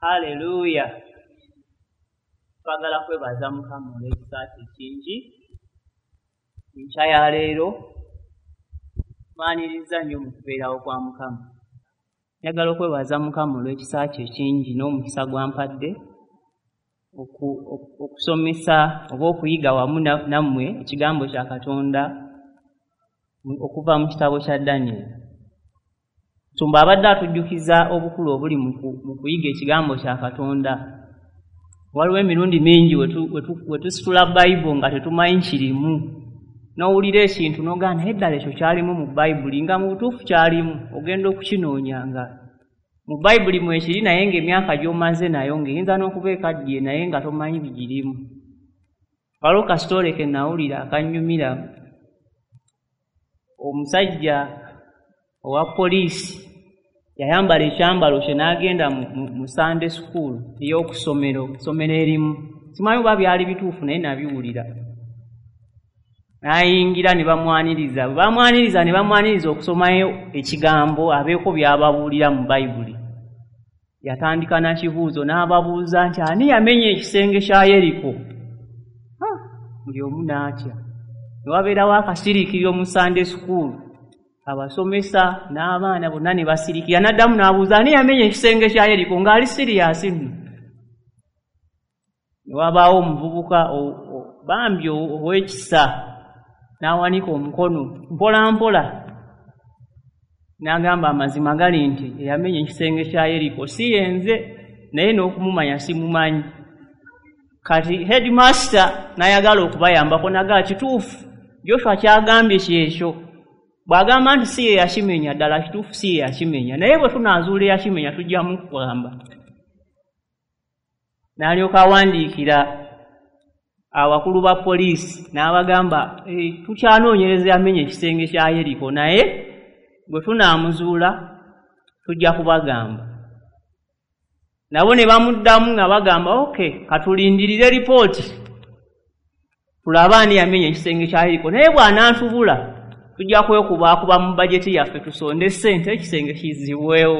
Haleluya. Twagala kwebaza Mukama olw'ekisa kye kingi. Enkya ya leero maaniriza nnyo mu kubeerawo kwa Mukama. Njagala okwebaza Mukama olw'ekisa kye kingi n'omukisa gwampadde okusomesa oba okuyiga wamu nammwe ekigambo kya Katonda okuva mu kitabo kya Daniel. Tumba abadde atujjukiza obukulu obuli mu kuyiga ekigambo kya Katonda. Waliwo emirundi mingi wetusitula Bayibuli nga tetumanyi kirimu. N'owulira ekintu n'ogaa naye ddala ekyo kyalimu mu Bayibuli nga mu butuufu kyalimu, ogenda okukinoonyanga. Mu Bayibuli mwekiri naye ng'emyaka gy'omaze nayo ng'eyinza n'okuba ekaddiye naye nga tomanyi bigirimu. Waliwo kasitole ke nawulira akannyumira. Omusajja owa poliisi yayambala ekyambalo kye n'agenda mu Sunday school ey'okusomero erimu. Simanyi oba byali bituufu naye nabiwulira. N'ayingira ne bamwaniriza. Bwe bamwaniriza okusomayo ekigambo abeeko by'ababuulira mu Bayibuli. Yatandika na kibuuzo n'ababuuza nti ani yamenya ekisenge kya Yeriko? Buli omu n'atya. Ne wabeerawo akasiriikiriro mu Sunday school. Abasomesa n'abaana bonna ne basirikira. N'addamu n'abuuza ani yamenya ekisenge kya Yeriko ng'ali siriyasi nno. Ne wabaawo omuvubuka bambi ow'ekisa n'awanika omukono mpola mpola n'agamba amazima gali nti eyamenya ekisenge kya Yeriko si yenze naye n'okumumanya simumanyi. Kati headmaster n'ayagala okubayambako nagaa kituufu Joshua kyagambye kyekyo. Bw'agamba nti si ye yakimenya ddala kituufu si ye yakimenya naye bwe tunaazuula eyakimenya tujjamu kugamba. N'alyoka awandiikira abakulu ba poliisi n'abagamba tukyanoonyereza yamenya ekisenge kya Yeriko naye bwe tunaamuzuula tujja kubagamba. Nabo ne bamuddamu nga bagamba okay katulindirire lipooti tulabe ani yamenya ekisenge kya Yeriko naye bw'anaatubula tujja kwekubakuba mu bajeti yaffe tusonde ssente ekisenge kizibwewo.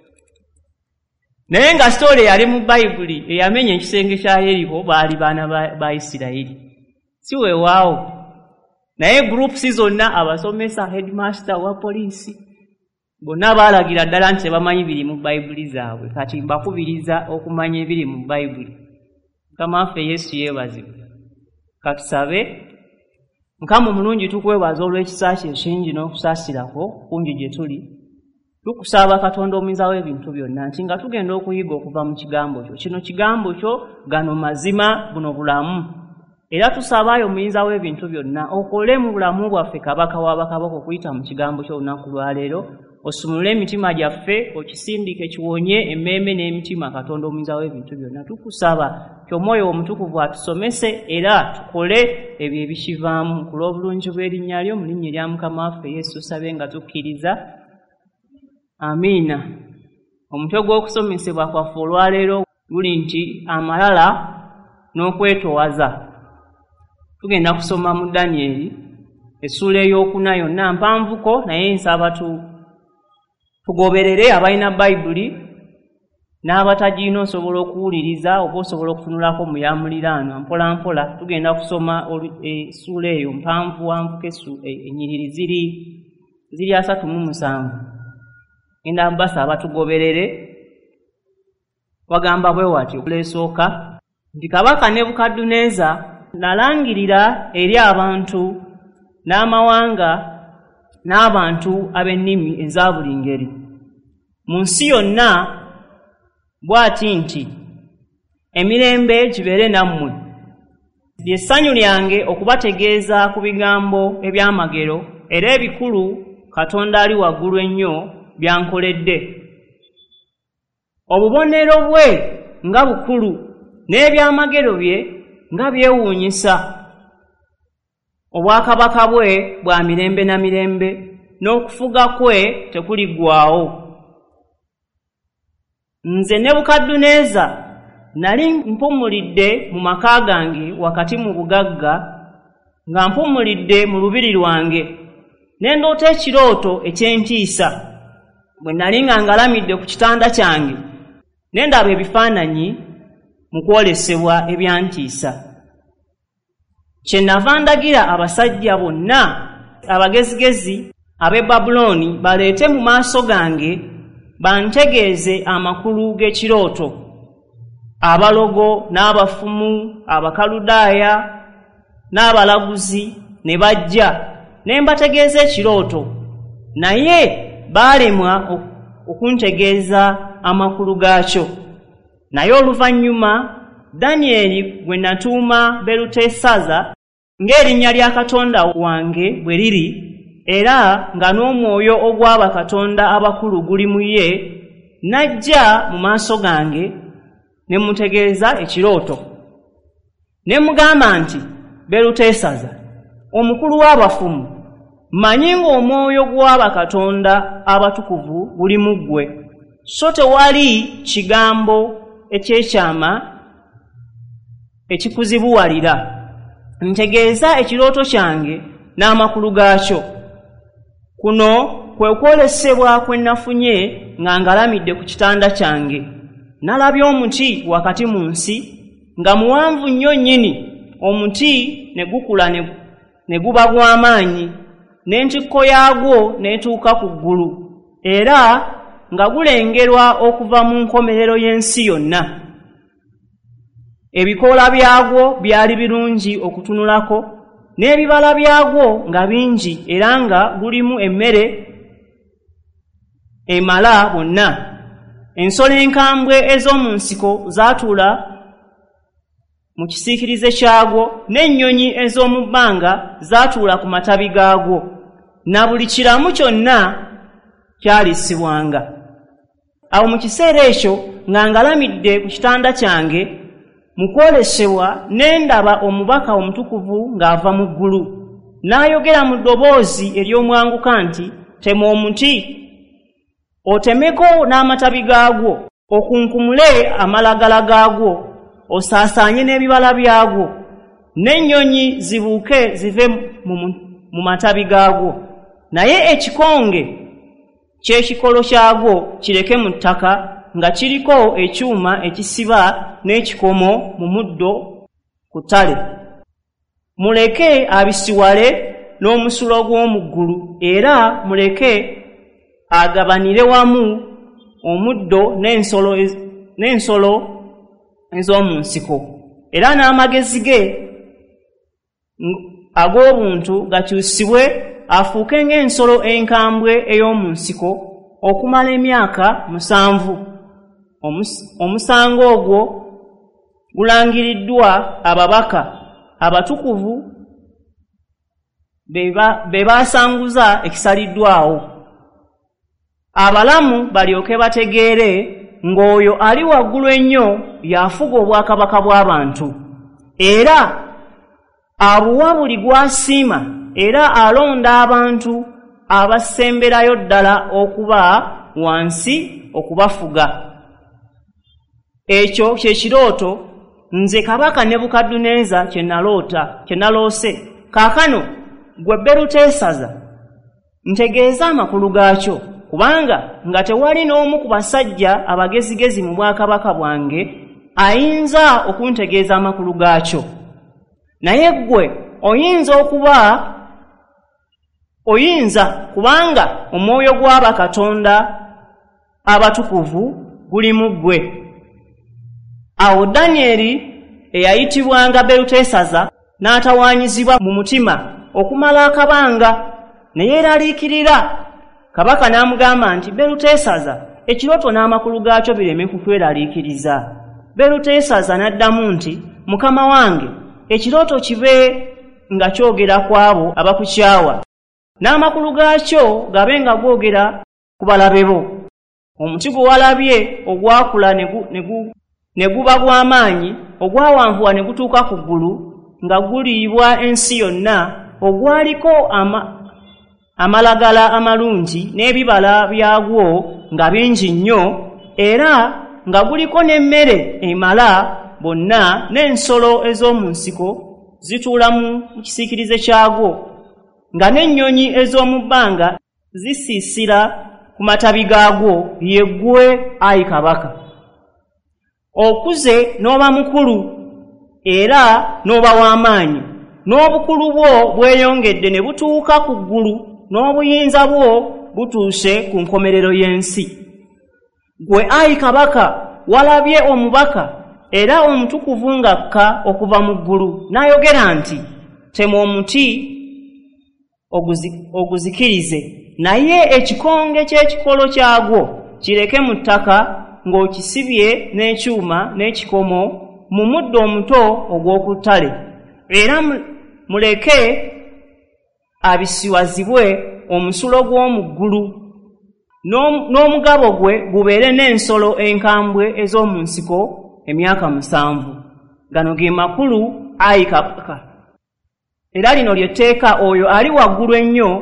Naye nga sitole yali mu Bayibuli eyamenya ekisenge kya Yeriko baali baana ba Isirayiri. Si weewaawo. Naye groups zonna abasomesa, headmaster wa poliisi bonna baalagira ddala nti tebamanyi biri mu Bayibuli zaabwe. Kati mbakubiriza okumanya ebiri mu Bayibuli. Mukama waffe Yesu yeebazibwe. Katusabe. Mukama omulungi tukwebaza olw'ekisa kye ekingi n'okusaasirako kungi gye tuli. Tukusaba Katonda omuyinza w'ebintu byonna nti nga tugenda okuyiga okuva mu kigambo kyo. Kino kigambo kyo gano mazima buno bulamu. Era tusabaayo omuyinza w'ebintu byonna okole mu bulamu bwaffe kabaka w'abakabaka okuyita mu kigambo ky'olunaku lwa leero. Osumulule emitima gyaffe okisindike kiwonye emmeeme n'emitima Katonda omuyinza w'ebintu byonna. Tukusaba ky'omwoyo omutukuvu atusomese era tukole ebyo ebikivaamu ku lw'obulungi bw'erinnya lyo mu linnya erya Mukama waffe Yesu tusabe nga tukkiriza. Amiina. Omutwe gw'okusomesebwa kwaffe olwaleero guli nti amalala n'okwetoowaza. Tugenda kusoma mu Danyeri essula ey'okuna yonna mpanvuko naye nsaba tugoberere abalina Bayibuli n'abatagiina osobola okuwuliriza oba osobola okutunulako mu ya muliraanwa mpola mpola. Tugenda kusoma essula eyo mpanvuko ennyiriri ziri 37. Ngenda mbasaba tugoberere. Wagamba bwe wati okulesooka nti Kabaka Nebukadduneeza nalangirira eri abantu n'amawanga n'abantu ab'ennimi eza buli ngeri mu nsi yonna bw'ati nti emirembe gibeere nammwe. Ly'essanyu lyange okubategeeza ku bigambo eby'amagero era ebikulu Katonda ali waggulu ennyo byankoledde. Obubonero bwe nga bukulu n'ebyamagero bye nga byewuunyisa. Obwakabaka bwe bwa mirembe na mirembe n'okufuga kwe tekuliggwaawo. Nze Nebukadduneeza nali mpumulidde mu maka gange wakati mu bugagga nga mpumulidde mu lubiri lwange ne ndoota ekirooto eky'entiisa. Bwe nali nga ngalamidde ku kitanda kyange ne ndaba ebifaananyi mu kwolesebwa ebyantiisa. Kyenava ndagira abasajja bonna abagezigezi ab'e Babuloni baleete mu maaso gange bantegeeze amakulu g'ekirooto. Abalogo n'abafumu, Abakaludaaya n'abalaguzi ne bajja ne mbategeeza ekirooto, naye baalemwa okuntegeeza amakulu gaakyo. Naye oluvannyuma Danyeri gwe natuuma Berutesazza ng'erinnya lya Katonda wange bwe liri, era nga n'omwoyo ogwa bakatonda abakulu guli mu ye, najja mu maaso gange ne mutegeeza ekirooto. Ne mugamba nti, Berutesazza, omukulu w'abafumu, mmanyi ng'omwoyo gw'abakatonda abatukuvu guli mu ggwe, so tewali kigambo eky'ekyama ekikuzibuwalira. Ntegeeza ekirooto kyange n'amakulu gaakyo. Kuno kwe kwolesebwa kwe nafunye nga ngalamidde ku kitanda kyange. Nalabye omuti wakati mu nsi nga muwanvu nnyo nnyini, omuti ne gukula ne guba gw'amaanyi, n'entikko yaagwo n'etuuka ku ggulu, era nga gulengerwa okuva mu nkomerero y'ensi yonna. Ebikoola byagwo byali birungi okutunulako, n'ebibala byagwo nga bingi, era nga gulimu emmere emala bonna. Ensolo enkambwe ez'omu nsiko zaatuula mu kisiikirize kyagwo, n'ennyonyi ez'omu bbanga zaatuula ku matabi gaagwo, na buli kiramu kyonna kyalisibwanga. Awo mu kiseera ekyo nga ngalamidde ku kitanda kyange mu kwolesebwa, ne ndaba omubaka omutukuvu ng'ava mu ggulu, n'ayogera mu ddoboozi ery'omwanguka nti, tema omuti, otemeko n'amatabi gaagwo, okunkumule amalagala gaagwo, osaasaanye n'ebibala byagwo, n'ennyonyi zibuuke zive mu matabi gaagwo, naye ekikonge ky'ekikolo kyagwo kireke mu ttaka, nga kiriko ekyuma ekisiba n'ekikomo mu muddo ku ttale. Muleke abisiwale n'omusulo gw'omu ggulu, era muleke agabanire wamu omuddo n'ensolo ez'omu nsiko, era n'amagezi ge ag'obuntu gakyusibwe afuuke ng'ensolo enkambwe ey'omu nsiko okumala emyaka 7. Omusango ogwo gulangiriddwa ababaka abatukuvu be baasanguza ekisaliddwawo, abalamu balyoke bategeere ng'oyo ali waggulu ennyo y'afuga obwakabaka bw'abantu, era abuwa buli gw'asiima, era alonda abantu abasemberayo ddala okuba wansi okubafuga. Ekyo kye kirooto nze kabaka Nebukadduneeza kye naloose. Kaakano gwe Berutesazza, ntegeeza amakulu gaakyo, kubanga nga tewali n'omu ku basajja abagezigezi mu bwakabaka bwange ayinza okuntegeeza amakulu gaakyo. Naye ggwe oyinza kubanga omwoyo gw'abakatonda abatukuvu guli mu ggwe. Awo Danyeri eyayitibwanga Berutesazza n'atawaanyizibwa mu mutima okumala akabanga, ne yeeraliikirira. Kabaka n'amugamba nti, Berutesazza, ekirooto n'amakulu gaakyo bireme kukweraliikiriza. Berutesazza n'addamu nti, mukama wange, ekirooto kibe nga kyogera ku abo abakukyawa, n'amakulu gaakyo gabe nga gwogera ku balabe bo. Omuti gwe walabye ogwakula ne guba gw'amaanyi, ogwawanvuwa ne gutuuka ku ggulu, nga guliibwa ensi yonna, ogwaliko amalagala amalungi n'ebibala byagwo nga bingi nnyo, era nga guliko n'emmere emala bonna, n'ensolo ez'omu nsiko zituula mu kisiikirize kyagwo, nga n'ennyonyi ez'omu bbanga zisiisira ku matabi gaagwo, ye ggwe, ayi kabaka. okuze n'oba mukulu era n'oba w'amaanyi, n'obukulu bwo bweyongedde ne butuuka ku ggulu, n'obuyinza bwo butuuse ku nkomerero y'ensi. Gwe ayi kabaka walabye omubaka era omutukuvu ng'akka okuva mu ggulu, n'ayogera nti, tema omuti oguzikirize, naye ekikonge ky'ekikolo kyagwo kireke mu ttaka ng'okisibye n'ekyuma n'ekikomo mu muddo omuto ogw'oku ttale, era muleke abisiwazibwe omusulo gw'omu ggulu, n'omugabo gwe gubeere n'ensolo enkambwe ez'omu nsiko emyaka 7. Gano ge makulu ayi kabaka. Era lino ly'etteeka oyo ali waggulu ennyo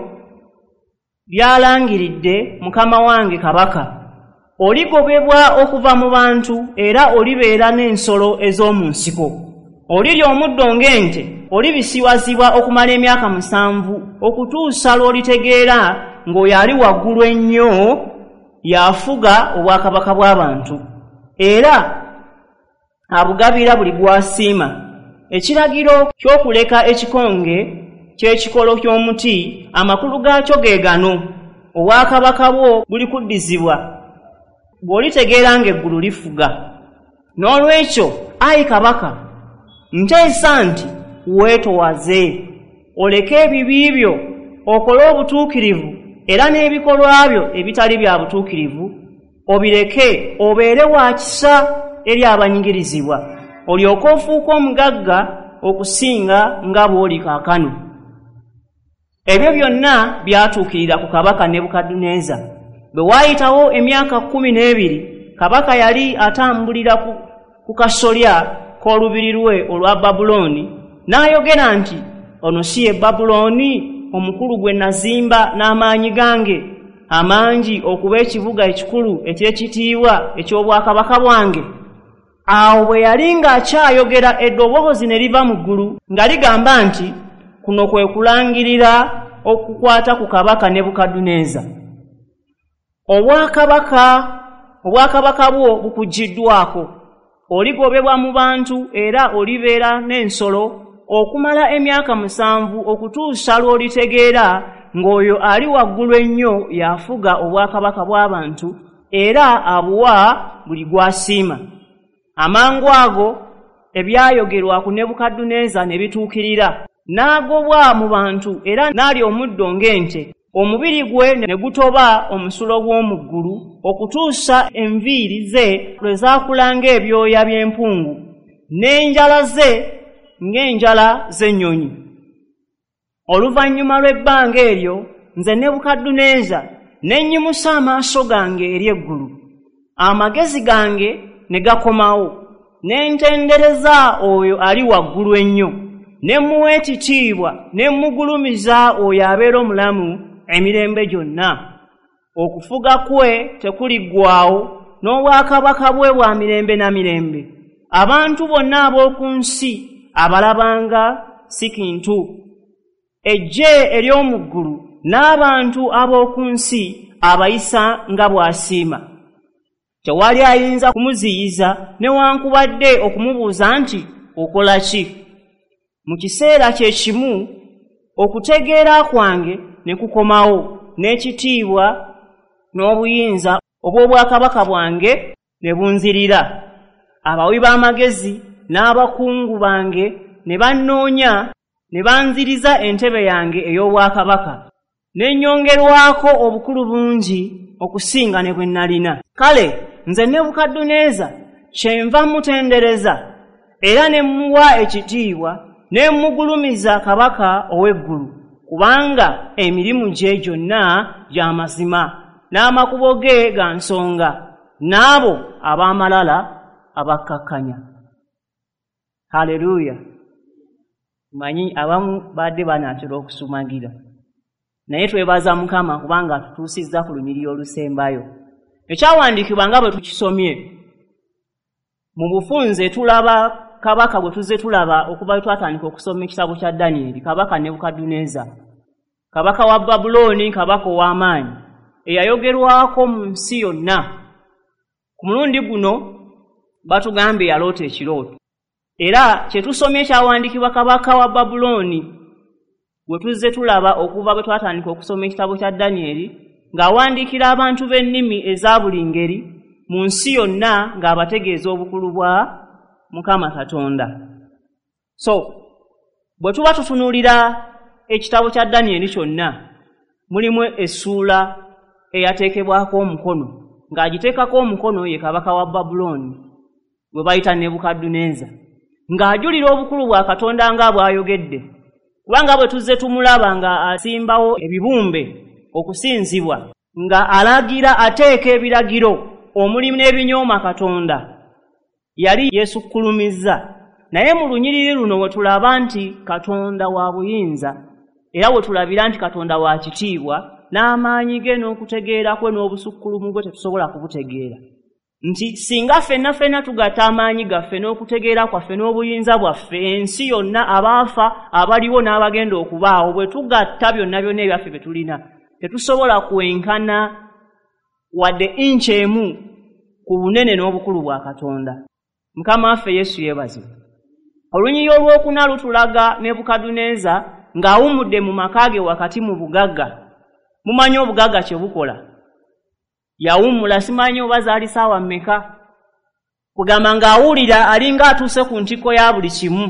lyalangiridde mukama wange kabaka. Oligobebwa okuva mu bantu era olibeera n'ensolo ez'omu nsiko. Olirya omuddo ng'ente, olibisiwazibwa okumala emyaka 7 okutuusa lw'olitegeera ng'oyo ali waggulu ennyo y'afuga obwakabaka bw'abantu, era abugabira buli gw'asiima. Ekiragiro ky'okuleka ekikonge ky'ekikolo ky'omuti, amakulu gaakyo ge gano: obwakabaka bwo bulikuddizibwa bw'olitegeera ng'eggulu lifuga. N'olwekyo ayi kabaka, nteesa nti weetowaze, oleke ebibi byo, okole obutuukirivu, era n'ebikolwa byo ebitali bya butuukirivu obireke, obeere wa kisa eri abanyigirizibwa, olyoke ofuuke omugagga okusinga nga bw'oli kaakano. Ebyo byonna byatuukirira ku kabaka Nebukadduneeza. Bwe waayitawo emyaka 12, kabaka yali atambulira ku kasolya k'olubiri lwe olwa Babulooni, n'ayogera nti, ono si ye Babulooni omukulu gwe nazimba n'amaanyi gange amangi okuba ekibuga ekikulu eky'ekitiibwa eky'obwakabaka bwange? Awo bwe yali ng'akyayogera, eddoboozi ne liva mu ggulu nga ligamba nti, kuno kwe kulangirira okukwata ku kabaka Nebukadduneeza. Obwakabaka bwo bukugiddwako, oligobebwa mu bantu era olibeera n'ensolo okumala emyaka 7 okutuusa lw'olitegeera ng'oyo ali waggulu ennyo y'afuga obwakabaka bw'abantu era abuwa buli gw'asiima. Amangu ago ebyayogerwa ku Nebukadduneeza ne bituukirira, n'agobwa mu bantu era n'alya omuddo ng'ente, omubiri gwe ne gutoba omusulo gw'omu ggulu okutuusa enviiri ze lwe zaakula ng'ebyoya by'empungu, n'enjala ze ng'enjala z'ennyonyi. Oluvannyuma lw'ebbanga eryo, nze Nebukadduneeza ne nnyimusa amaaso gange eri eggulu, amagezi gange ne gakomawo, ne ntendereza oyo ali waggulu ennyo, ne muwa ekitiibwa, ne mugulumiza oyo abeera omulamu emirembe gyonna. Okufuga kwe tekuliggwaawo, n'obwakabaka bwe bwa mirembe na mirembe. Abantu bonna ab'oku nsi abalabanga si kintu, eggye ery'omu ggulu n'abantu ab'oku nsi abayisa nga bw'asiima. Tewali ayinza kumuziyiza newankubadde okumubuuza nti okola ki. Mu kiseera kye kimu okutegeera kwange ne kukomawo, n'ekitiibwa n'obuyinza obw'obwakabaka bwange ne bunzirira. Abawi b'amagezi n'abakungu bange ne bannoonya ne banziriza entebe yange ey'obwakabaka, ne nnyongerwako obukulu bungi okusinga ne bwe nalina. Kale nze Nebukadduneeza kyenva mutendereza era ne muwa ekitiibwa ne mugulumiza kabaka ow'eggulu, kubanga emirimu gye gyonna gya mazima n'amakubo ge ga nsonga, n'abo ab'amalala abakkakkanya. Haleluya! Manyi abamu badde banaatera okusumagira, naye twebaza Mukama kubanga atutuusizza ku lunyiriri olusembayo. Ekyawandiikibwa nga bwe tukisomye mu bufunze, tulaba kabaka bwe tuzze tulaba okuva bwe twatandika okusoma ekitabo kya Danyeri, kabaka Nebukadduneeza, kabaka wa Babulooni, kabaka ow'amaanyi eyayogerwako mu nsi yonna. Ku mulundi guno batugambye yaloota ekirooto. Era kye tusomye kyawandiikibwa kabaka wa Babuloni bwe tuzze tulaba okuva bwe twatandika okusoma ekitabo kya Danyeri ng'awandiikira abantu b'ennimi eza buli ngeri mu nsi yonna ng'abategeeza obukulu bwa Mukama Katonda. So bwe tuba tutunuulira ekitabo kya Danyeri kyonna mulimu essuula eyateekebwako omukono ng'agiteekako omukono ye kabaka wa Babuloni gwe bayita Nebukadduneeza ng'ajulira obukulu bwa Katonda nga bw'ayogedde. Kubanga bwe tuzze tumulaba nga asimbawo ebibumbe okusinzibwa nga alagira ateeka ebiragiro omulimu n'ebinyooma Katonda yali yeesukkulumizza. Naye mu lunyiriri luno we tulaba nti Katonda wa buyinza era we tulabira nti Katonda wa kitiibwa n'amaanyi ge n'okutegeera kwe n'obusukkulumu bwe tetusobola kubutegeera. Nti singa ffenna tugatta amaanyi gaffe n'okutegeera kwaffe n'obuyinza bwaffe ensi yonna abaafa abaliwo n'abagenda okubaawo bwe tugatta byonna ebyaffe bye tulina tetusobola kwenkana wadde inchi emu ku bunene n'obukulu bwa Katonda. Mukama waffe Yesu yeebazibwe. Olunyiriri olwokuna lutulaga Nebukadduneeza ng'awumudde mu maka ge wakati mu bugagga. Mumanyi obugagga kye bukola. Yawumula simanyi oba zaali ssaawa mmeka. Kugamba ng'awulira alinga atuuse ku ntiko ya buli kimu.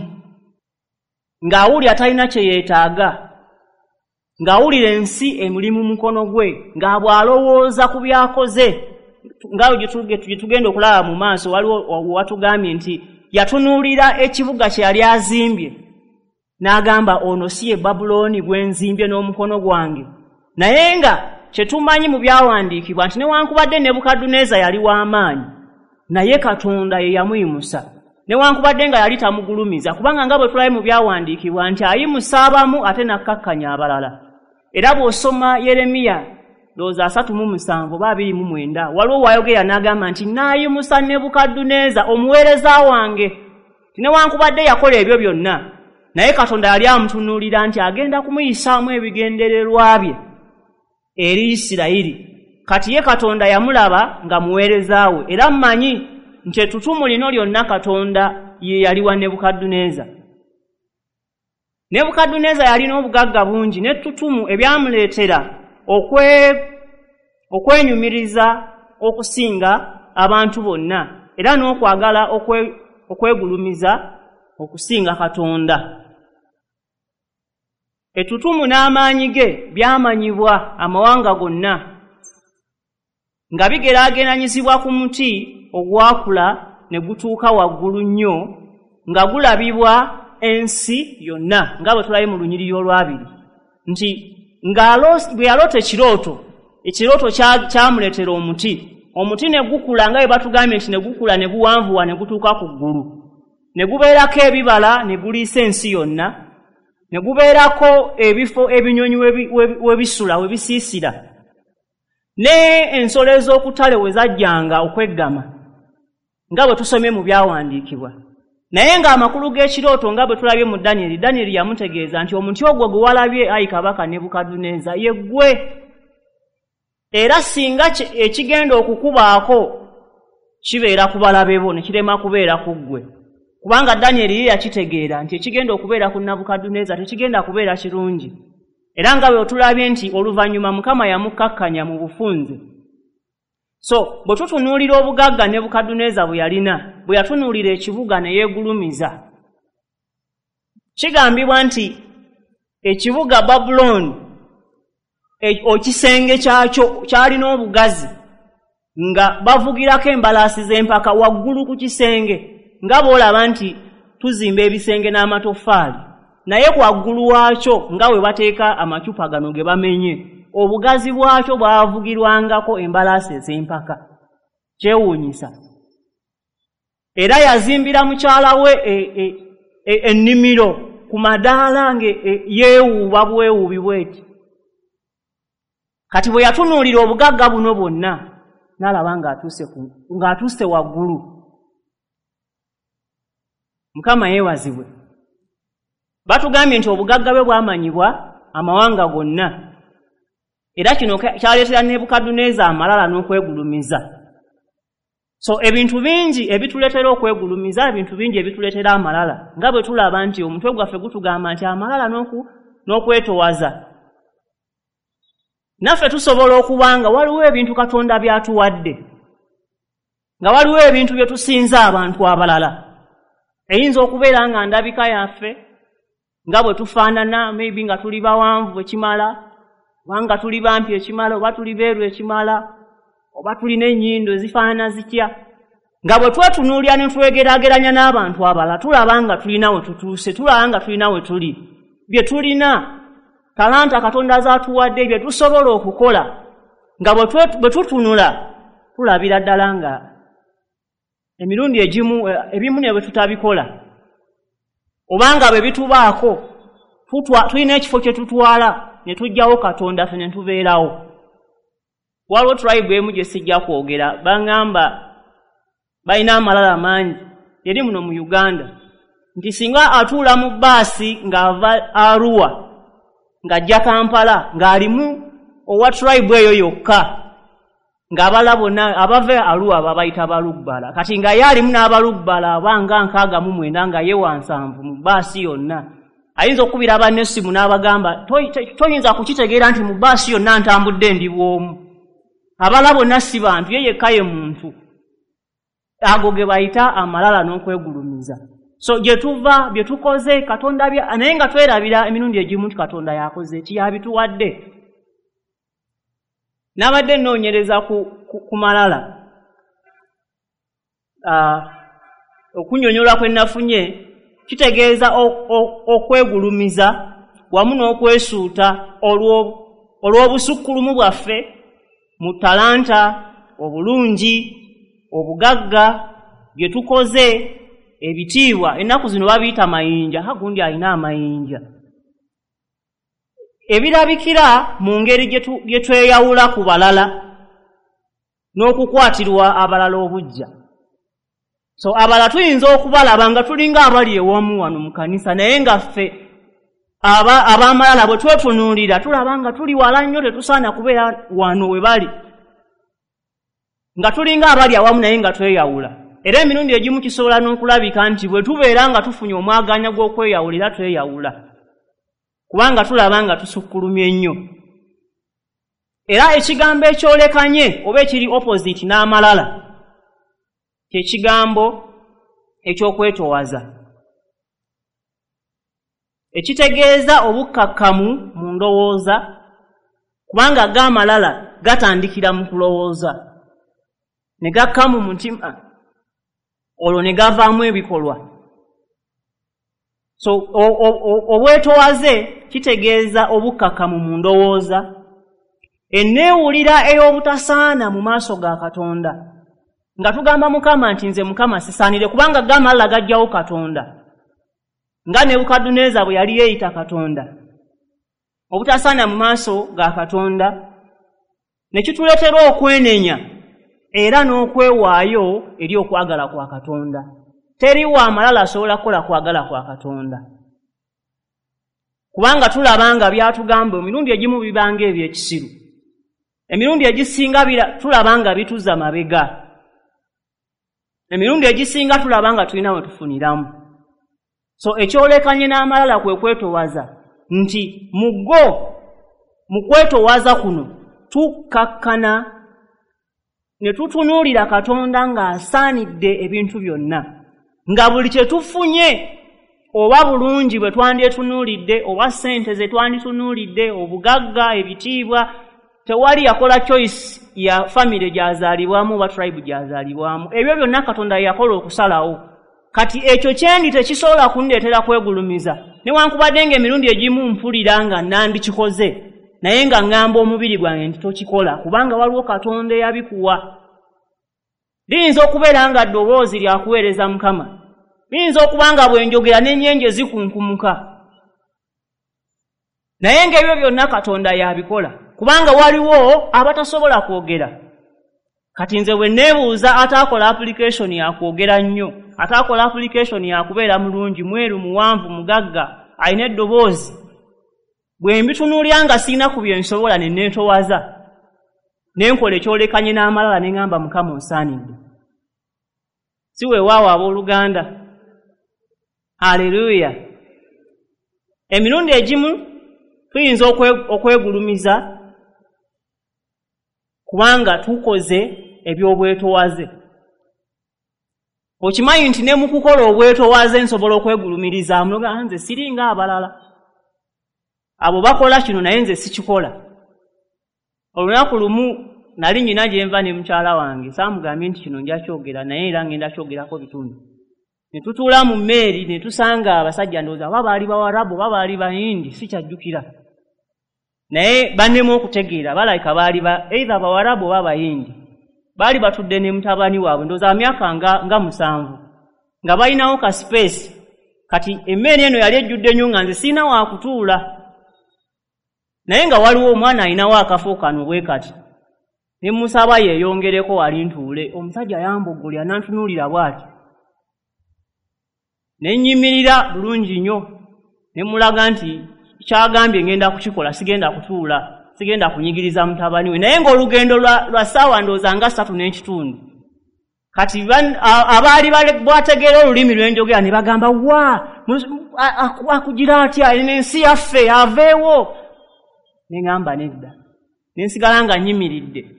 Ng'awulira talina kye yeetaaga. Ng'awulira ensi emuli mu mukono gwe. Nga bw'alowooza ku byakoze. Nga gye tugenda okulaba mu maaso waliwo watugambye nti yatunuulira ekibuga kye yali azimbye. N'agamba ono si ye Babuloni gwe nzimbye n'omukono gwange. Naye nga kye tumanyi mu byawandiikibwa nti newankubadde Nebukadduneeza yali w'amaanyi naye Katonda ye yamuyimusa. Newankubadde nga yali tamugulumiza kubanga nga bwe tulabe mu byawandiikibwa nti ayimusa abamu ate n'akkakkanya abalala. Era bw'osoma Yeremiya 3:7-29 waliwo wayogera n'agamba nti naayimusa Nebukadduneeza omuweereza wange. Newankubadde yakola ebyo byonna naye Katonda yali amutunuulira nti agenda kumuyisaamu ebigendererwa bye eri Isirayiri. Kati ye Katonda yamulaba nga muweereza we era mmanyi nti ettutumu lino lyonna Katonda ye yali wa Nebukadduneeza. Nebukadduneeza yalina obugagga bungi n'ettutumu ebyamuleetera okwenyumiriza okusinga abantu bonna era n'okwagala okwegulumiza okusinga Katonda. Ettutumu n'amaanyi ge byamanyibwa amawanga gonna nga bigeraageranyizibwa ku muti ogwakula ne gutuuka waggulu nnyo nga gulabibwa ensi yonna nga bwe tulabe mu lunyiriri olwabiri nti bwe yaloota ekirooto kyamuleetera omuti ne gukula nga bwe batugambye nti ne gukula ne guwanvuwa ne gutuuka ku ggulu ne gubeerako ebibala ne guliisa ensi yonna ne gubeerako ebifo ebinyonyi we bisula we bisiisira ne ensolo ez'okutale we zajjanga okweggama nga bwe tusomye mu byawandiikibwa. Naye ng'amakulu g'ekirooto nga bwe tulabye mu Danyeri yamutegeeza nti omuti ogwo gwe walabye ayi kabaka Nebukadduneeza ye ggwe. Era singa ekigenda okukubaako kibeera ku balabe bo ne kirema kubeera ku ggwe. Kubanga Danyeri yakitegeera nti ekigenda okubeera ku Nebukadduneeza tekigenda kubeera kirungi. Era nga bwe tulabye nti oluvannyuma Mukama yamukkakkanya mu bufunze. So bwe tutunuulira obugagga Nebukadduneeza bwe yalina bwe yatunuulira ekibuga ne yeegulumiza. Kigambibwa nti ekibuga Babuloni ekisenge kyakyo kyalina obugazi nga bavugirako embalaasi z'empaka waggulu ku kisenge nga boolaba nti tuzimba ebisenge n'amatoffaali naye waggulu waakyo nga we bateeka amacupa gano ge bamenye obugazi bwakyo bwavugirwangako embalaasi ez'empaka. Kyewuunyisa. Era yazimbira mukyala we ennimiro ku madaala yeewuuba bwewuubi bweti. Kati bwe yatunuulira obugagga buno bwonna n'alaba ng'atuuse waggulu. Mukama yeewazibwe. Batugambye nti obugagga bwe bwamanyibwa amawanga gonna. Era kino kyaleetera Nebukadduneeza amalala n'okwegulumiza. So ebintu bingi ebituletera okwegulumiza, ebintu bingi ebituletera amalala, nga bwe tulaba nti omutwe gwaffe gutugamba nti amalala n'okwetowaza. Naffe tusobola okubanga waliwo ebintu Katonda byatuwadde, nga waliwo ebintu bye tusinza abantu abalala. Eyinza okubeera nga ndabika yaffe, nga bwe tufaanana, maybe nga tuli bawanvu ekimala, wanga tuli bampi ekimala, oba tuli beeru ekimala, oba tulina ennyindo ezifaanana zitya. Nga bwe twetunuulira ne twegeraageranya n'abantu abalala, tulaba nga tulina we tutuuse, tulaba nga tulina we tuli. Bye tulina, talanta Katonda zaatuwadde, bye tusobola okukola, nga bwe tutunula, tulabira ddala nga emirundi ebimu ne bwe tutabikola, obanga bwe bitubaako, tulina ekifo kye tutwala, ne tujjawo Katonda ffe ne tubeerawo. Waliwo tribe emu gye sijja kwogera, baŋŋamba balina amalala mangi, eri muno mu Uganda, nti singa atuula mu bbaasi ng'ava Arua ng'ajja Kampala ng'alimu owa tribe eyo yokka, ng'abala bonna abava Arua babayita balubbala, kati nga ye alimu n'abalubbala abanga 69 nga ye wa 7 mu bbaasi yonna, ayinza okubira banne essimu n'abagamba toyinza kukitegeera nti mu bbaasi yonna ntambudde ndi bw'omu, abala bonna si bantu, ye yekka ye muntu. Ago ge bayita amalala n'okwegulumiza. So gye tuva, bye tukoze Katonda naye nga twerabira emirundi egimu nti Katonda yakoze ki, yabituwadde. Nabadde nnoonyereza ku malala, okunnyonnyola kwe nafunye kitegeeza okwegulumiza wamu n'okwesuuta olw'obusukkulumu bwaffe mu talanta, obulungi, obugagga, bye tukoze, ebitiibwa. Ennaku zino babiyita mayinja, hagundi alina amayinja. Ebirabikira mu ngeri gye tweyawula ku balala n'okukwatirwa abalala obujja. So abalala tuyinza okubalaba nga tulinga abali ewamu wano mu kanisa, naye nga ffe ab'amalala bwe twetunuulira tulaba nga tuli wala nnyo, tetusaana kubeera wano we bali, nga tulinga abali awamu naye nga tweyawula. Era emirundi egimu kisobola n'okulabika nti bwe tubeera nga tufunye omwaganya gw'okweyawulira tweyawula, kubanga tulaba nga tusukkulumye ennyo. Era ekigambo ekyolekanye oba ekiri opposite n'amalala kye kigambo eky'okwetowaza, ekitegeeza obukkakkamu mu ndowooza, kubanga g'amalala gatandikira mu kulowooza ne gakka mu mutima, olwo ne gavaamu ebikolwa. So obwetowaze kitegeeza obukkakkamu mu ndowooza, enneewulira ey'obutasaana mu maaso ga Katonda, nga tugamba Mukama nti nze Mukama sisaanire, kubanga g'amalala gajjawo Katonda, nga Nebukadduneeza bwe yali yeeyita Katonda. Obutasaana mu maaso ga Katonda ne kituleetera okwenenya era n'okwewaayo eri okwagala kwa Katonda. Teriwo amalala asobola kukola kwagala kwa Katonda, kubanga tulaba nga byatugamba emirundi egimu bibanga ebyekisiru, emirundi egisinga tulaba nga bituza mabega, emirundi egisinga tulaba nga tulina we tufuniramu. So ekyolekanye n'amalala kwe kwetowaza nti mu kwetowaza kuno tukkakkana ne tutunuulira Katonda ng'asaanidde ebintu byonna, nga buli kye tufunye, oba bulungi bwe twandyetunuulidde, oba ssente ze twanditunuulidde, obugagga, ebitiibwa, tewali yakola choice ya family gyazaalibwamu oba tribe gyazaalibwamu. Ebyo byonna Katonda yakola okusalawo. Kati ekyo kyendi tekisobola kundeetera kwegulumiza, newankubadde ng'emirundi egimu mpulira nga nandikikoze, naye nga ŋŋamba omubiri gwange nti tokikola, kubanga waliwo Katonda eyabikuwa. Liyinza okubeera nga ddoboozi lyakuweereza Mukama, liyinza okuba nga bwenjogera n'ennyenje zikunkumuka, naye ng'ebyo byonna Katonda yabikola, kubanga waliwo abatasobola kwogera. Kati nze bwe neebuuza ataakola application yakwogera nnyo, ataakola application yakubeera mulungi, mweru, muwanvu, mugagga, alina eddoboozi, bwe mbitunuulira nga sirina ku bye nsobola ne neetowaza, ne nkola ekyolekanye n'amalala ne ŋŋamba Mukama onsaanidde. si weewaawo abooluganda. Haleluya. Emirundi egimu tuyinza okwegulumiza kubanga tukoze ebyobwetowaze. Okimanyi nti ne mu kukola obwetowaze nsobola okwegulumiriza muloga nze siringa abalala. Abo bakola kino naye nze sikikola. Olunaku lumu nali nyina gye nva ne mukyala wange saamugambye nti kino nja kyogera naye era ngenda kyogerako bitundu. Ne tutuula mu mmeeri ne tusanga abasajja ndowooza baba baali Bawarabu baba baali Bahindi sikyajjukira. Naye bannemu okutegeera balayika baali either Bawarabu oba Bahindi. Baali batudde ne mutabani waabwe ndowooza myaka nga 7 nga balinawo ka space. Kati emmeeri eno yali ejjudde nnyo nga nze sirina wa kutuula. Naye nga waliwo omwana alinawo akafo kano bwe kati. Ne musaba yeeyongereko wali ntuule. Omusajja yambogolya nantunuulira bw'ati. Ne nnyimirira bulungi nnyo ne mulaga nti kyagambye ngenda kukikola sigenda kutuula sigenda kunyigiriza mutabani we. Naye ng'olugendo lwa ssaawa ndowooza nga 3 n'ekitundu. Kati abaali bwategeera olulimi lw'enjogera ne bagamba wa akugira atya ensi yaffe aveewo. Ne ngamba nedda. Ne nsigala nga nnyimiridde.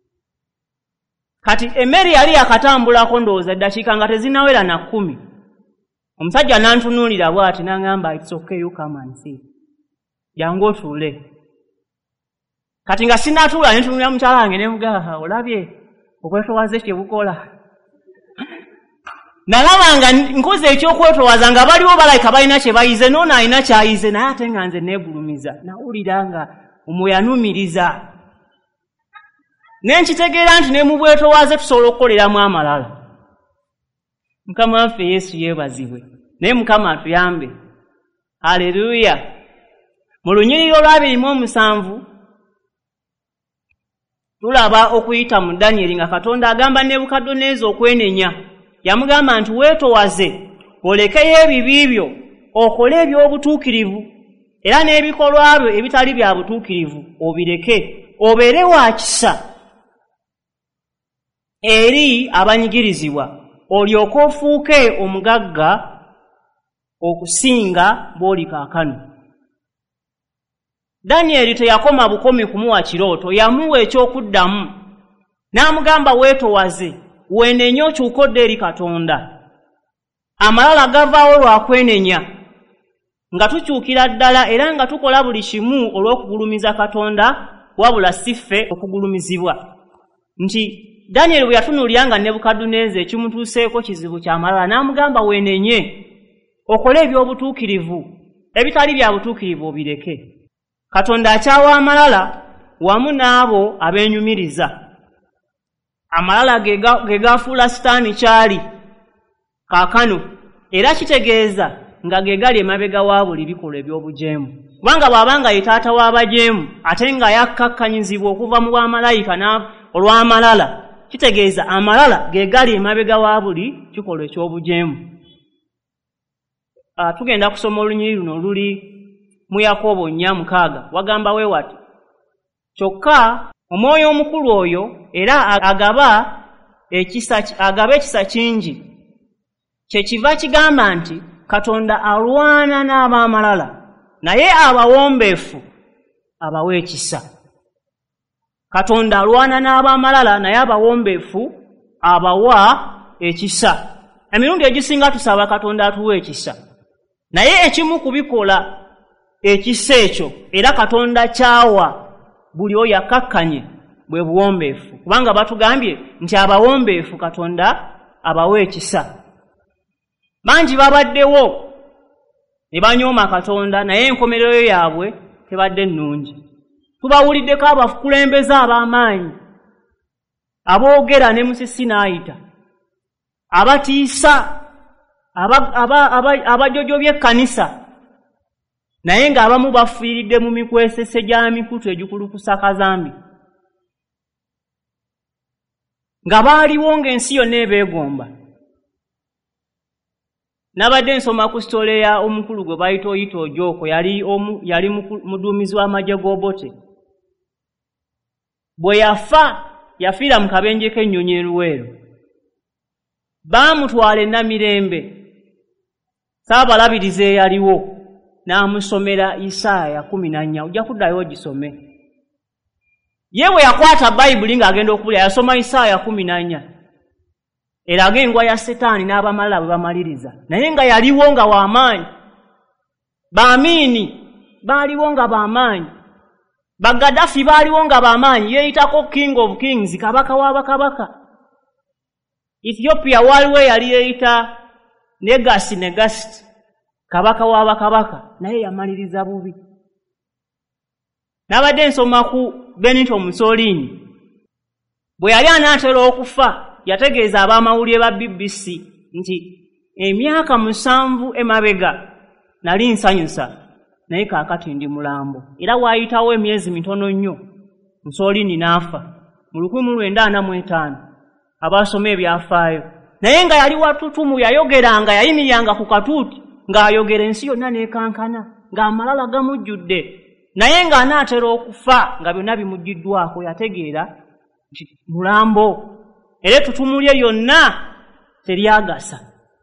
Kati emmeri yali yakatambulako ndowooza eddakiika nga tezinawera na 10. Omusajja nantunuulira bw'ati n'angamba it's okay you come and see. Jangu otuule. Kati nga sinatuula ne ntunulira mukyala wange ne mugamba olabye okwetowaze kye bukola. Nalaba nga nkoze ekyokwetowaza nga baliwo balayika balina kye bayize n'ono alina kyayize naye ate nga nze neegulumiza. Nawulira nga omwoyo anumiriza. Ne nkitegeera nti ne mu bwetowaze tusobola okukoleramu amalala. Mukama waffe Yesu yeebazibwe. Naye Mukama atuyambe. Haleluya. Mu lunyiriro lwa 27 tulaba okuyita mu Danyeri nga Katonda agamba Nebukadduneeza okwenenya. Yamugamba nti weetowaze olekeyo ebibi byo okole eby'obutuukirivu era n'ebikolwa byo ebitali bya butuukirivu obireke obeere wa kisa eri abanyigirizibwa olyoke ofuuke omugagga okusinga bw'oli kaakano. Danyeri teyakoma bukomi kumuwa kirooto, yamuwa ekyokuddamu. N'amugamba weetowaze, weenenye okyukodde eri Katonda. Amalala gavaawo lwa kwenenya, nga tukyukira ddala era nga tukola buli kimu olw'okugulumiza Katonda wabula siffe okugulumizibwa. Nti Danyeri bwe yatunuulira nga Nebukadduneeza ekimutuuseeko kizibu ky'amalala n'amugamba weenenye okole eby'obutuukirivu ebitali bya butuukirivu obireke. Katonda akyawa amalala wamu n'abo abeenyumiriza. Amalala ge gafuula Sitaani kyali kaakano era kitegeeza nga ge gali emabega wa buli bikolwa eby'obujeemu. Kubanga bw'abanga ye taata w'abajeemu ate nga yakkakkanyizibwa okuva mu bwamalayika olw'amalala, kitegeeza amalala ge gali emabega wa buli kikolwa eky'obujeemu. Tugenda kusoma olunyiri luno luli mu Yakobo 4:6 wagamba we wati. Kyokka Omwoyo omukulu oyo era agaba ekisa kingi. Kyekiva kigamba nti Katonda alwana n'ab'amalala naye abawombeefu abawa ekisa. Katonda alwana n'ab'amalala naye abawombeefu abawa ekisa. Emirundi egisinga tusaba Katonda atuwa ekisa. Naye ekimu kubikola ekisa ekyo era Katonda kyawa buli oyo akakkanye bwe buwombeefu. Kubanga batugambye nti abawombeefu Katonda abawa ekisa. Bangi babaddewo ne banyooma Katonda naye enkomerero yaabwe tebadde nnungi. Tubawuliddeko abakulembeze ab'amaanyi aboogera ne musisi n'ayita, abatiisa, abajojobya ekkanisa, naye ng'abamu bafiiridde mu mikwesese gya mikutu egikulukusa kazambi. Nga baaliwo ng'ensi yonna ebeegomba. Nabadde nsoma ku sitole ya omukulu gwe bayita Oyita Ojooko, yali muduumizi w'amagye g'Obote. Bwe yafa, yafiira mu kabenje k'ennyonyi eruweero. baamutwala e Namirembe Ssaabalabirizi eyaliwo n'amusomera Isaaya 14 ojja kuddayo ogisome ye bwe yakwata Bayibuli ng'agenda okubula yasoma Isaaya 14 eraga engwa ya Setaani n'abamala bwe bamaliriza naye nga yaliwo nga w'amaanyi Baamini baaliwo nga b'amaanyi Bagadafi baaliwo nga b'amaanyi yeeyitako King of Kings kabaka wa bakabaka Ethiopia waliwo yali yeeyita Negasi kabaka wa bakabaka naye yamaliriza bubi nabadde nsoma ku Benito Mussolini bwe yali anaatera okufa yategeeza ab'amawulire ba BBC nti emyaka 7 emabega nali nsanyusa naye kaakati ndi mulambo era waayitawo emyezi mitono nnyo Mussolini n'afa mu 1945 abasoma ebyafaayo naye nga yali watutumu yayogeranga yayimiryanga ku katuuti ng'ayogera ensi yonna n'ekankana ng'amalala gamujjudde naye ng'anaatera okufa nga byonna bimujjiddwako yategeera nti mulambo era ettutumu lye lyonna teryagasa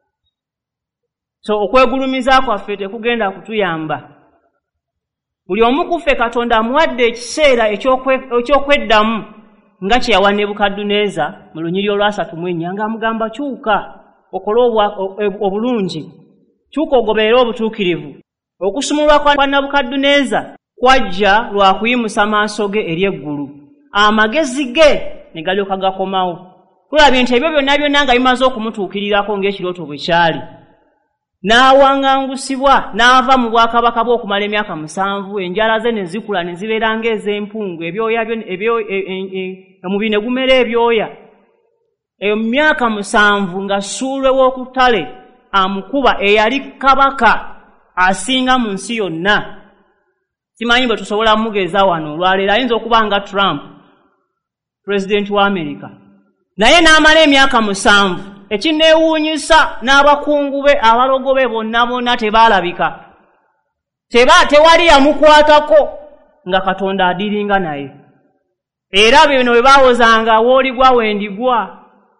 so okwegulumiza kwaffe tekugenda kutuyamba buli omu ku ffe Katonda amuwadde ekiseera eky'okweddamu nga kye yawa Nebukadduneeza mu lunyiri olwa 3 ng'amugamba kyuka okole obulungi kyuka ogoberere obutuukirivu okusumulwa kwa Nebukadduneeza kwajja lwa kuyimusa maaso ge eri eggulu amagezi ge ne galyoka gakomawo tulabye nti ebyo byonna nga bimaze okumutuukirirako ng'ekirooto bwe kyali n'awangangusibwa n'ava mu bwakabaka bwe okumala emyaka 7 enjala ze ne zikula ne zibeera ng'ez'empungu ebyoya omubiri ne gumera ebyoya eyo myaka 7 nga Ssuulwe w'okutale amukuba eyali kabaka asinga mu nsi yonna simanyi bwe tusobola mugeza wano olwaleero ayinza okuba nga Trump pulezidenti wa Amerika naye n'amala emyaka 7 ekineewuunyisa n'abakungu be abalogo be bonna tebaalabika tewali yamukwatako nga Katonda adiringa naye era bino bwe baawozanga wooligwa wendigwa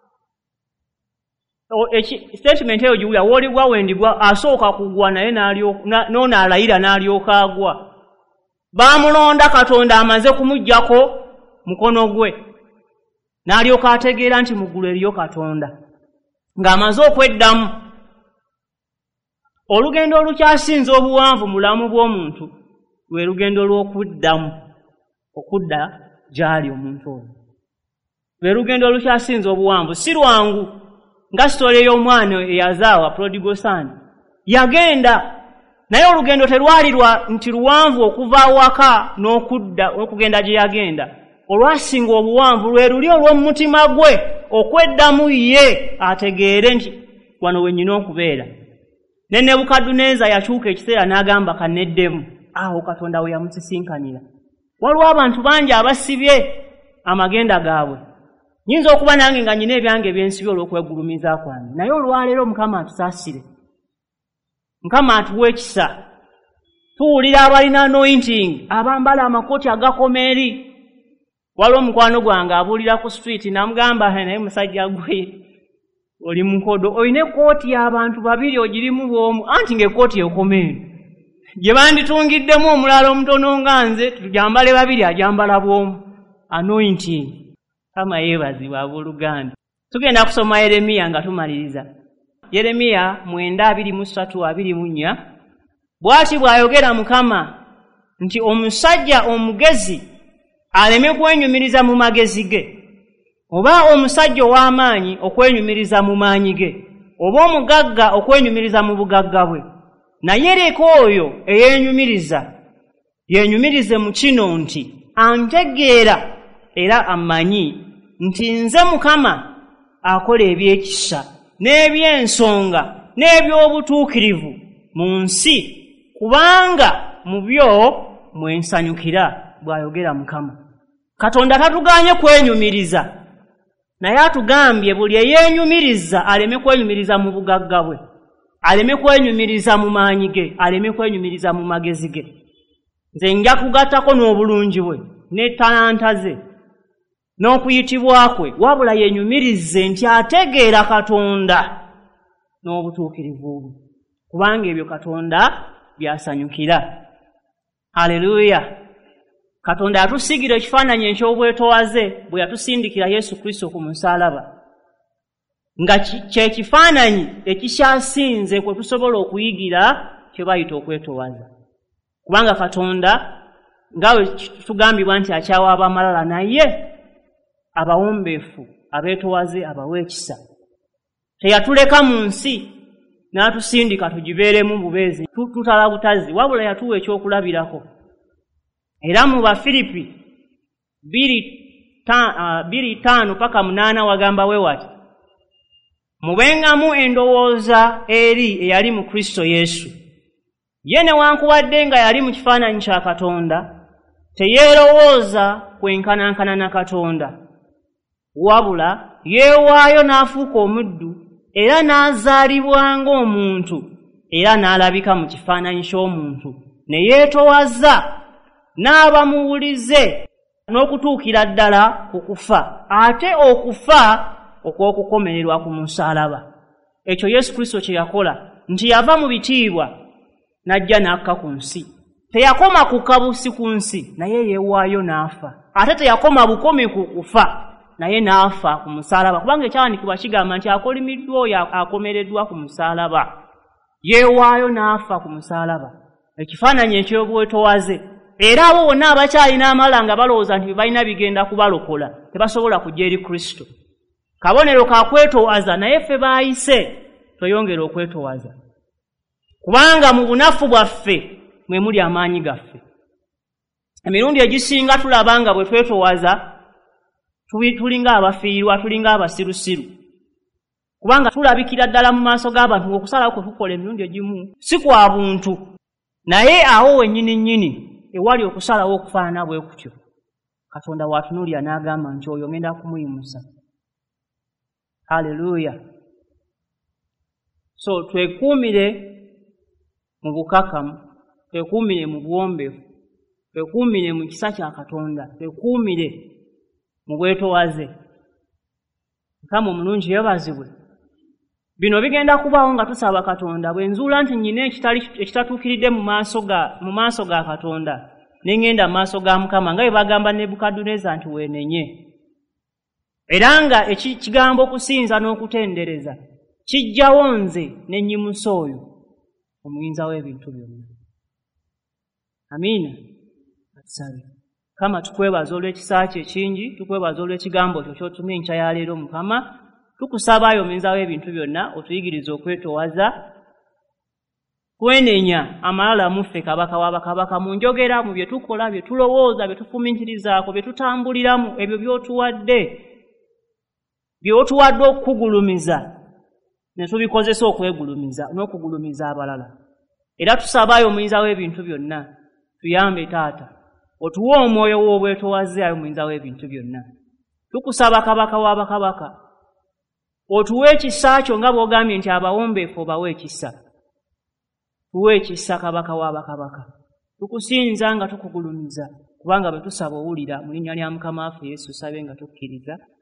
statement eyo giwulira wooligwa wendigwa asooka kugwa naye n'ono alayira n'alyoka agwa baamulonda Katonda amaze kumuggyako mukono gwe n'alyoka ategeera nti mu ggulu eriyo Katonda ng'amaze okweddamu olugendo olukyasinze obuwanvu mu bulamu bw'omuntu lwe lugendo lw'okuddamu okudda gy'ali omuntu oyo lwe lugendo olukyasinze obuwanvu si lwangu nga sitole y'omwana eyazaawa prodigal son yagenda naye olugendo terwali nti luwanvu okuva awaka n'okugenda gye yagenda olwasinga obuwanvu lwe luli olw'omu mutima gwe okweddamu ye ategeere nti wano wennyina okubeera ne Nebukadduneeza yakyuka ekiseera n'agamba kaneddemu awo Katonda we yamusisinkanira waliwo abantu bangi abasibye amagenda gaabwe nyinza okuba nange nga nyina ebyange ebyensibye olw'okwegulumiza kwange naye olwaleero Mukama atusaasire Mukama atuwa ekisa tuwulira abalina anointing abambala amakooti agakoma eri waliwo omukwano gwange abuulira ku street namugamba naye musajja gwe oli mukodo olina ekooti y'abantu 2 ogirimu bw'omu anti ng'ekooti ekoma eno gye banditungiddemu omulala omutono nga nze tujambale 2 ajambala bw'omu anointing kama yeebazibwa abooluganda tugenda kusoma Yeremiya nga tumaliriza Yeremiya 9:23-24 bw'ati bw'ayogera Mukama nti omusajja omugezi aleme kwenyumiriza mu magezi ge oba omusajja ow'amaanyi okwenyumiriza mu maanyi ge oba omugagga okwenyumiriza mu bugagga bwe naye leka oyo eyeenyumiriza yeenyumirize mu kino nti antegeera era amanyi nti nze Mukama akola ebyekisa n'ebyensonga n'ebyobutuukirivu mu nsi kubanga mu byo mwensanyukira bw'ayogera Mukama Katonda tatuganye kwenyumiriza naye atugambye buli eyeenyumiriza aleme kwenyumiriza mu bugagga bwe aleme kwenyumiriza mu maanyi ge aleme kwenyumiriza mu magezi ge nze nja kugattako n'obulungi bwe ne talanta ze n'okuyitibwa kwe, wabula yenyumirize nti ategeera Katonda n'obutuukirivu bwe, kubanga ebyo Katonda byasanyukira. Haleluya! Katonda yatusigira ekifaananyi eky'obwetowaze bwe yatusindikira Yesu Kristo ku musaalaba, nga kye kifaananyi ekikyasinze kwe tusobola okuyigira kye bayita okwetowaza. Kubanga Katonda nga bwe tugambibwa nti akyawa abamalala, naye abawombeefu abeetowaze abawa ekisa. Teyatuleka mu nsi n'atusindika tugibeeremu bubeezi tutala butazi, wabula yatuwa ekyokulabirako. Era mu Bafiripi 2:5 paka 8 wagamba we wati, mubengamu endowooza eri eyali mu Kristo Yesu. Ye newankubadde nga yali mu kifaananyi kya Katonda, teyeerowooza kwenkanankana na Katonda, wabula yeewaayo n'afuuka omuddu era n'azaalibwa ng'omuntu era n'alabika mu kifaananyi ky'omuntu, ne yeetowaza n'aba muwulize n'okutuukira ddala ku kufa, ate okufa okw'okukomererwa ku musaalaba. Ekyo Yesu Kristo kye yakola, nti yava mu bitiibwa n'ajja n'akka ku nsi. Teyakoma ku kabusi ku nsi, naye yeewaayo n'afa. Ate teyakoma bukomi ku kufa, naye n'afa ku musaalaba, kubanga ekyawandiikibwa kigamba nti akolimiddwa oyo akomereddwa ku musaalaba. Yeewaayo n'afa ku musaalaba, ekifaananyi eky'obwetowaze. Era abo bonna abakyalina amala nga balowooza nti balina bigenda kubalokola, tebasobola kujja eri Kristo. Kabonero ka kwetowaza, naye ffe baayise tweyongera okwetowaza, kubanga mu bunafu bwaffe mwe muli amaanyi gaffe. Emirundi egisinga tulaba nga bwe twetowaza tulinga abafiirwa, tulinga abasirusiru, kubanga tulabikira ddala mu maaso g'abantu ng'okusalawo kwe tukola emirundi egimu si kwa buntu, naye awo wennyini nnyini ewali okusalawo okufaanana bwe kutyo, Katonda watunuulira n'agamba nti oyo ngenda kumuyimusa. Haleluya! So twekuumire mu bukakamu, twekuumire mu buwombeefu, twekuumire mu kisa kya Katonda, twekuumire mu bwetowaze. Mukama omulungi yeebazibwe. Bino bigenda kubaawo nga tusaba Katonda. Bwe nzuula nti nnyina ekitatuukiridde mu maaso ga Katonda, ne ngenda mu maaso ga Mukama, nga bwe bagamba Nebukaduneza nti weenenye. Era nga ekigambo okusinza n'okutendereza kijjawo nze ne nnyimusa oyo omuyinza w'ebintu byonna. Amiina. Atusabe. Kama tukwebaza olw'ekisa kye ekingi, tukwebaza olw'ekigambo kyo ky'otumye enkya ya leero Mukama. Tukusaba ayo omuyinza w'ebintu byonna otuyigirize okwetowaza, kwenenya amalala muffe Kabaka wa bakabaka, mu njogera, mu bye tukola, bye tulowooza, bye tufumiitirizaako, bye tutambuliramu, ebyo by'otuwadde okukugulumiza ne tubikozesa okwegulumiza n'okugulumiza abalala. Era tusaba ayo omuyinza w'ebintu byonna, tuyambe Taata, otuwe omwoyo w'obwetowaze ayo omuyinza w'ebintu byonna. Tukusaba Kabaka wa bakabaka, otuwe ekisa kyo nga bw'ogambye nti abawombeefu obawe ekisa. Tuwe ekisa Kabaka wa bakabaka. Tukusinza nga tukugulumiza, kubanga bwe tusaba owulira, mu linnya lya Mukama waffe Yesu sabe nga tukkiriza.